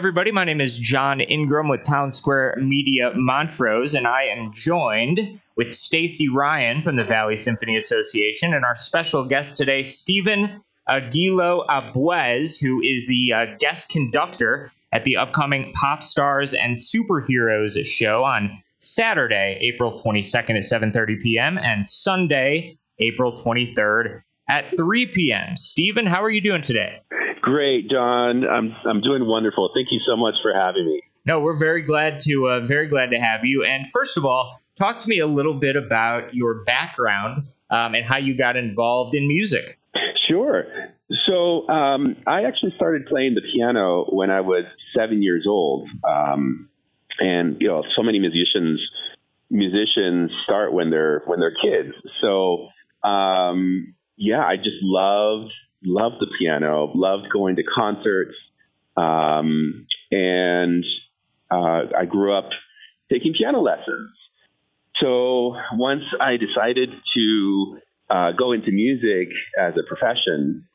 everybody. My name is John Ingram with Town Square Media Montrose, and I am joined with Stacy Ryan from the Valley Symphony Association and our special guest today, Stephen Aguilo Abuez, who is the guest conductor at the upcoming Pop Stars and Superheroes show on Saturday, April 22nd at 7:30 p.m. and Sunday, April 23rd at 3 p.m. Stephen, how are you doing today? Great, John. I'm doing wonderful. Thank you so much for having me. No, we're very glad to have you. And first of all, talk to me a little bit about your background and how you got involved in music. Sure. So I actually started playing the piano when I was 7 years old, and so many musicians start when they're kids. So I just loved the piano, loved going to concerts, and I grew up taking piano lessons. So once I decided to go into music as a profession,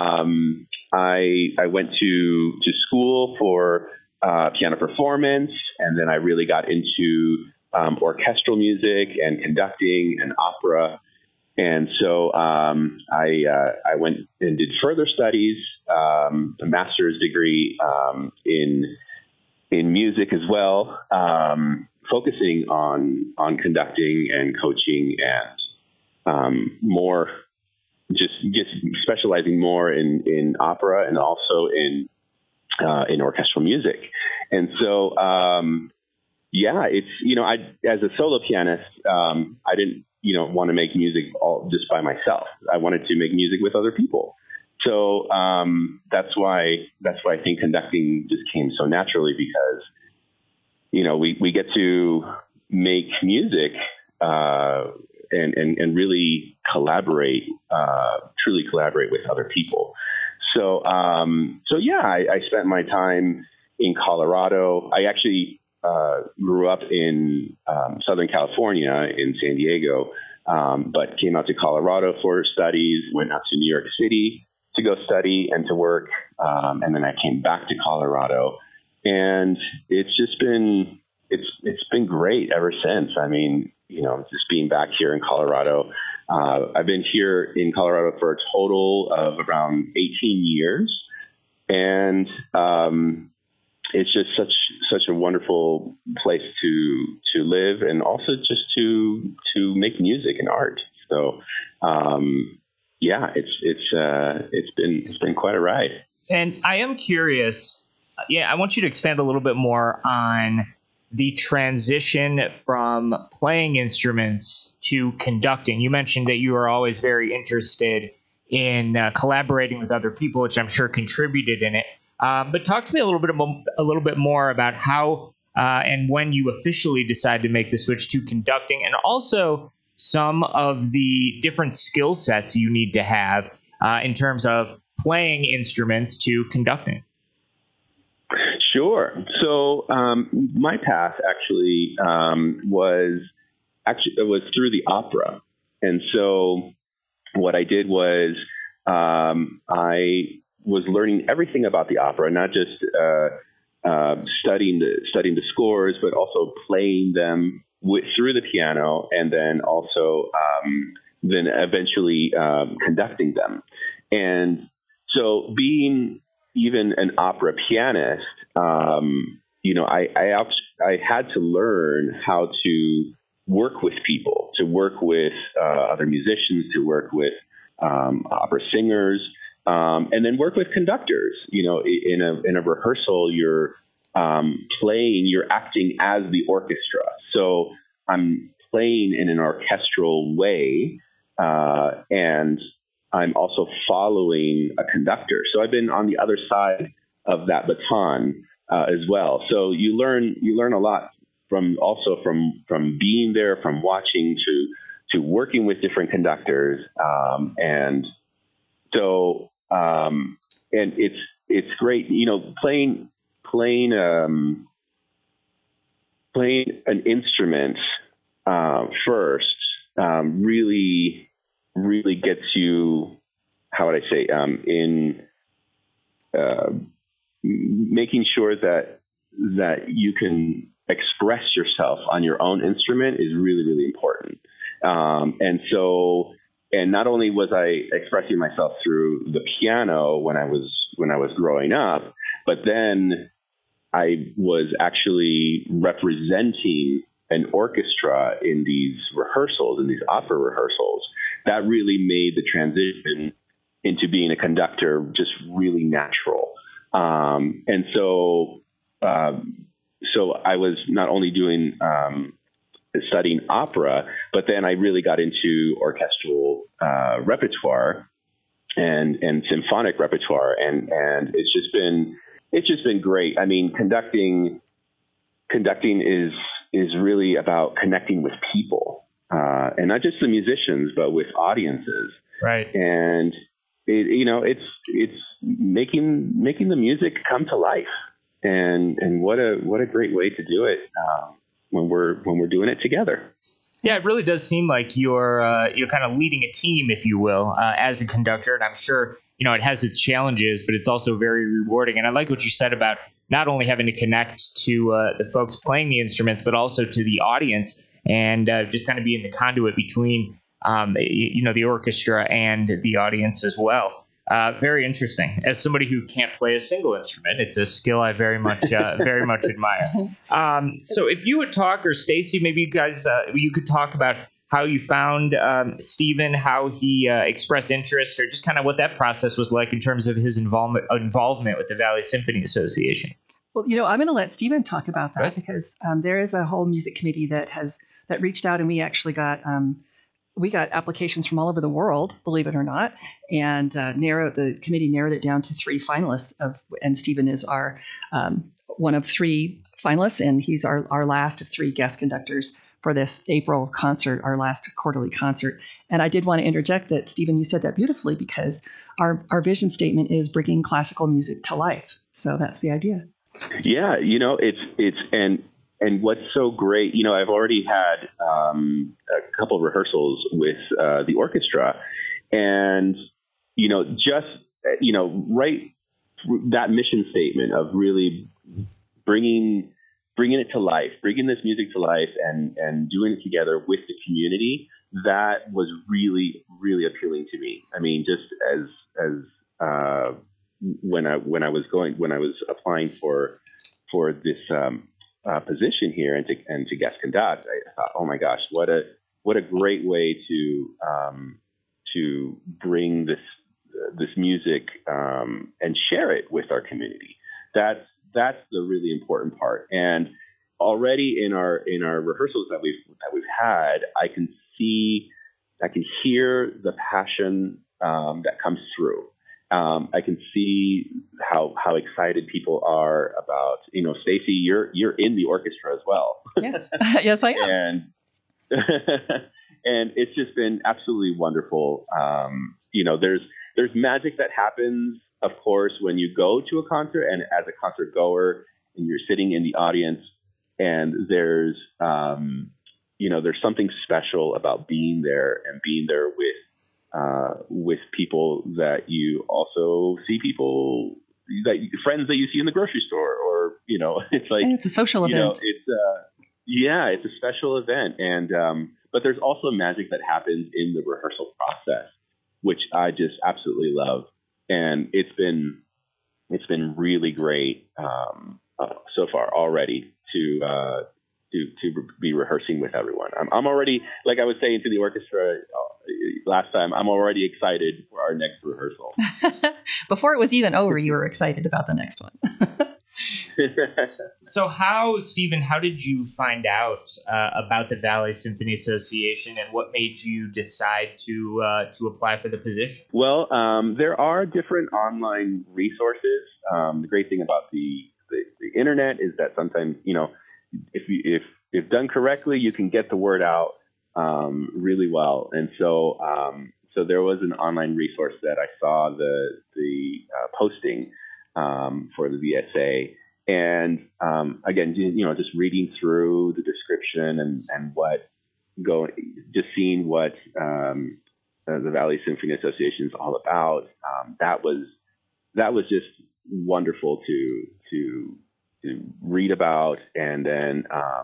I went to school for piano performance, and then I really got into orchestral music and conducting and opera. And so I went and did further studies, a master's degree in music as well, focusing on conducting and coaching and more just specializing more in opera and also in orchestral music. And so it's I as a solo pianist, I didn't want to make music all just by myself. I wanted to make music with other people. So that's why I think conducting just came so naturally, because we get to make music and really truly collaborate with other people. So I spent my time in Colorado. I actually grew up in Southern California in San Diego, but came out to Colorado for studies, went out to New York City to go study and to work. And then I came back to Colorado, and it's just been, it's been great ever since. I mean, just being back here in Colorado, I've been here in Colorado for a total of around 18 years. And, it's just such a wonderful place to live, and also just to make music and art. So, it's been quite a ride. And I am curious. I want you to expand a little bit more on the transition from playing instruments to conducting. You mentioned that you were always very interested in collaborating with other people, which I'm sure contributed in it. But talk to me a little bit more about how and when you officially decided to make the switch to conducting, and also some of the different skill sets you need to have in terms of playing instruments to conducting. Sure. So my path actually was through the opera, and so what I did was I was learning everything about the opera, not just studying the scores, but also playing them through the piano, and then also then eventually conducting them. And so, being even an opera pianist, I had to learn how to work with people, to work with other musicians, to work with opera singers. And then work with conductors. In a rehearsal, you're playing, you're acting as the orchestra. So I'm playing in an orchestral way, and I'm also following a conductor. So I've been on the other side of that baton as well. So you learn a lot from being there, from watching to working with different conductors, and so. And it's great, playing an instrument first really gets you, how would I say, making sure that you can express yourself on your own instrument is really, really important. And not only was I expressing myself through the piano when I was growing up, but then I was actually representing an orchestra in these rehearsals, in these opera rehearsals. That really made the transition into being a conductor just really natural. And so I was not only studying opera, but then I really got into orchestral repertoire and symphonic repertoire, and it's just been great. I mean, conducting is really about connecting with people, and not just the musicians, but with audiences. Right. And it's making the music come to life, and what a great way to do it when we're doing it together. Yeah, it really does seem like you're kind of leading a team, if you will, as a conductor. And I'm sure, it has its challenges, but it's also very rewarding. And I like what you said about not only having to connect to the folks playing the instruments, but also to the audience, and just kind of being the conduit between, the orchestra and the audience as well. Very interesting. As somebody who can't play a single instrument, it's a skill I very much admire. So if you would talk, or Stacy, maybe you guys, you could talk about how you found Stephen, how he expressed interest, or just kind of what that process was like in terms of his involvement with the Valley Symphony Association. Well, I'm going to let Stephen talk about that, because there is a whole music committee that reached out, and we actually got applications from all over the world, believe it or not, and the committee narrowed it down to 3 finalists, and Stephen is our one of 3 finalists, and he's our last of 3 guest conductors for this April concert, our last quarterly concert. And I did want to interject that, Stephen, you said that beautifully, because our vision statement is bringing classical music to life. So that's the idea. Yeah, and what's so great, I've already had a couple of rehearsals with the orchestra, and right, that mission statement of really bringing it to life, bringing this music to life, and doing it together with the community, that was really, really appealing to me. I mean, just as when I was applying for this position here and to guest conduct, I thought, oh my gosh, what a great way to bring this music and share it with our community. That's the really important part. And already in our rehearsals that we've had, I can hear the passion that comes through. I can see how excited people are about, Stacy, you're in the orchestra as well. Yes, yes, I am. And it's just been absolutely wonderful. There's magic that happens, of course, when you go to a concert, and as a concert goer, and you're sitting in the audience, and there's something special about being there, and being there with people that you also see, friends that you see in the grocery store, or it's like, and it's a social event. It's a special event, and but there's also magic that happens in the rehearsal process, which I just absolutely love, and it's been really great so far already to be rehearsing with everyone. I'm already, like I was saying to the orchestra last time, I'm already excited for our next rehearsal. Before it was even over, you were excited about the next one. So Stephen, how did you find out about the Valley Symphony Association, and what made you decide to apply for the position? Well, there are different online resources. The great thing about the internet is that sometimes, if done correctly, you can get the word out really well. And so there was an online resource that I saw the posting for the VSA, and again, just reading through the description and just seeing what the Valley Symphony Association is all about. That was just wonderful to read about, and then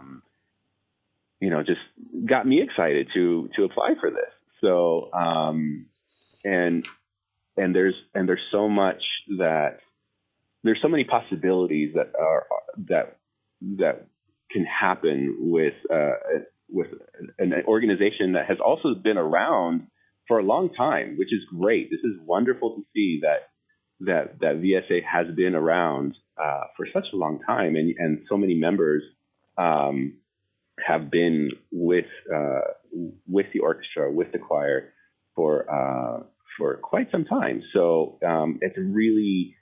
just got me excited to apply for this. So and there's so much there's so many possibilities that can happen with an organization that has also been around for a long time, which is great. This is wonderful to see that VSA has been around for such a long time, and so many members have been with the orchestra, with the choir for quite some time. So it's really,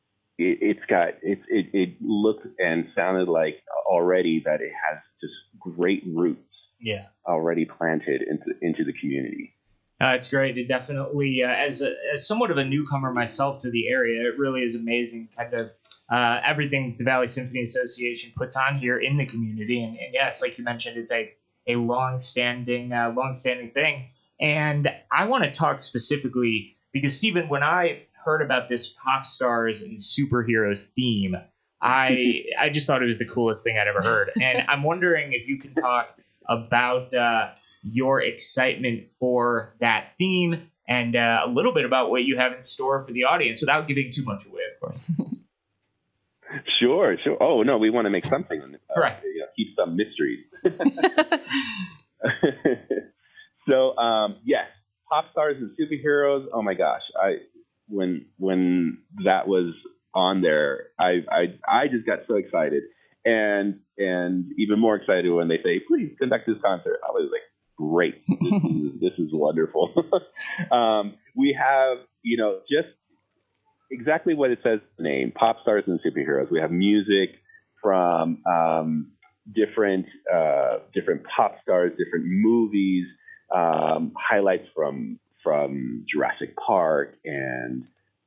it looked and sounded like already that it has just great roots. Yeah. Already planted into the community. It's great. It definitely, as somewhat of a newcomer myself to the area, it really is amazing kind of everything the Valley Symphony Association puts on here in the community. And yes, like you mentioned, it's a long-standing thing. And I want to talk specifically because, Stephen, when I heard about this pop stars and superheroes theme, I just thought it was the coolest thing I'd ever heard. And I'm wondering if you can talk about your excitement for that theme and a little bit about what you have in store for the audience without giving too much away, of course. Sure. Oh, no, we want to make something. Right. Keep some mysteries. So, yes, pop stars and superheroes. Oh my gosh. When that was on there, I just got so excited, and even more excited when they say, please conduct this concert. I was like, great. This is wonderful. We have, just exactly what it says in the name, pop stars and superheroes. We have music from different pop stars, different movies, highlights from Jurassic Park and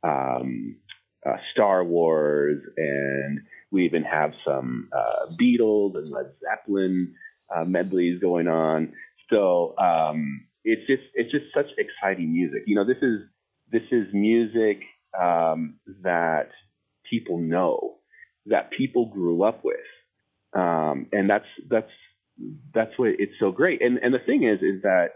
Star Wars, and we even have some Beatles and Led Zeppelin medleys going on. So it's just such exciting music. This is music that people know, that people grew up with, and that's what it's so great. And the thing is that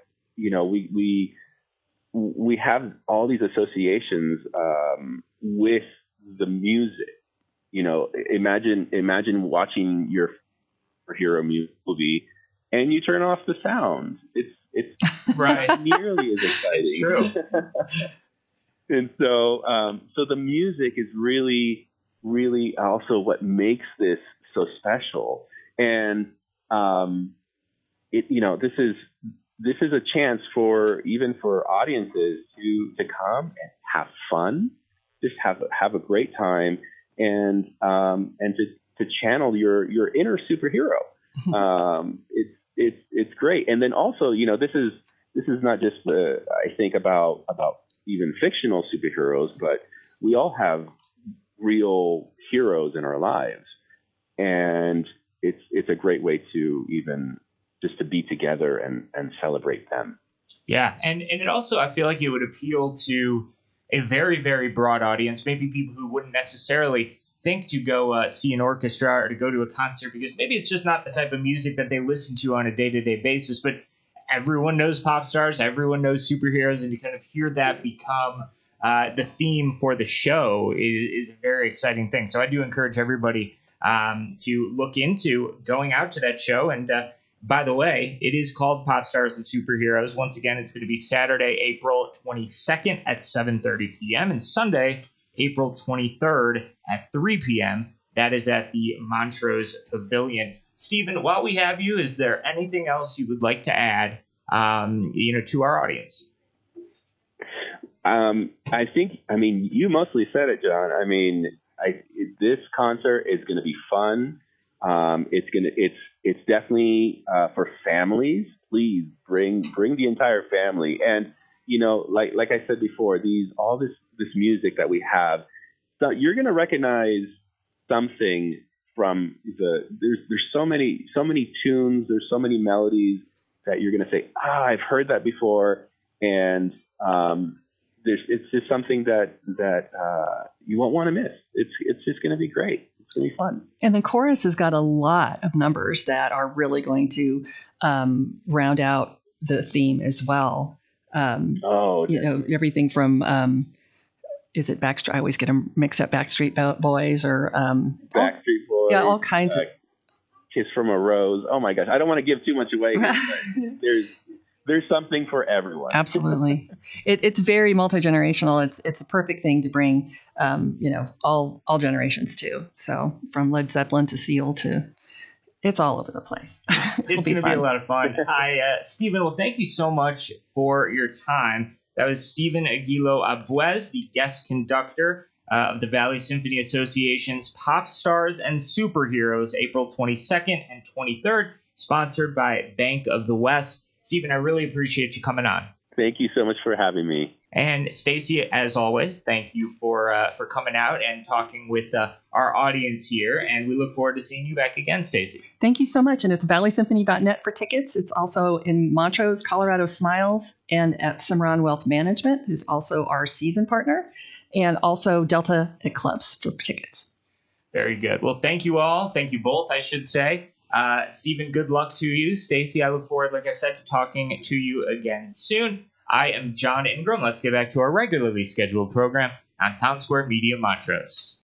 we have all these associations with the music. Imagine watching your hero movie and you turn off the sound. It's right. Not nearly as exciting. It's true. And so the music is really, really also what makes this so special. And this is a chance for audiences to come and have fun, just have a great time, and to channel your inner superhero. It's great. And then also, this is not just I think about even fictional superheroes, but we all have real heroes in our lives, and it's a great way to even just to be together and celebrate them. Yeah, and it also, I feel like it would appeal to a very, very broad audience, maybe people who wouldn't necessarily think to go see an orchestra or to go to a concert because maybe it's just not the type of music that they listen to on a day-to-day basis, but everyone knows pop stars, everyone knows superheroes, and to kind of hear that become the theme for the show is a very exciting thing. So I do encourage everybody to look into going out to that show. And by the way, it is called Pop Stars and Superheroes. Once again, it's going to be Saturday, April 22nd at 7:30 p.m. and Sunday, April 23rd at 3 p.m. That is at the Montrose Pavilion. Stephen, while we have you, is there anything else you would like to add, to our audience? I think, you mostly said it, John. This concert is going to be fun. It's definitely for families. Please bring the entire family. And like I said before, this music that we have, so you're going to recognize something from there's so many tunes, there's so many melodies that you're going to say, I've heard that before, and it's just something that you won't want to miss. It's just going to be great. It's going to be fun. And the chorus has got a lot of numbers that are really going to round out the theme as well. Everything from is it Backstreet? I always get them mixed up. Backstreet Boys or Backstreet Boys. Yeah, all kinds of. Kiss from a Rose. Oh my gosh, I don't want to give too much away. But there's something for everyone. Absolutely, it's very multi-generational. It's a perfect thing to bring, all generations to. So from Led Zeppelin to Seal to, it's all over the place. It's going to be a lot of fun. Stephen, well, thank you so much for your time. That was Stephen Aguilo Abuez, the guest conductor of the Valley Symphony Association's Pop Stars and Superheroes, April 22nd and 23rd, sponsored by Bank of the West. Stephen, I really appreciate you coming on. Thank you so much for having me. And Stacey, as always, thank you for coming out and talking with our audience here. And we look forward to seeing you back again, Stacey. Thank you so much. And it's valleysymphony.net for tickets. It's also in Montrose, Colorado Smiles, and at Cimarron Wealth Management, who's also our season partner, and also Delta Eclipse for tickets. Very good. Well, thank you all. Thank you both, I should say. Stephen, good luck to you. Stacey, I look forward, like I said, to talking to you again soon. I am John Ingram. Let's get back to our regularly scheduled program on Town Square Media Montrose.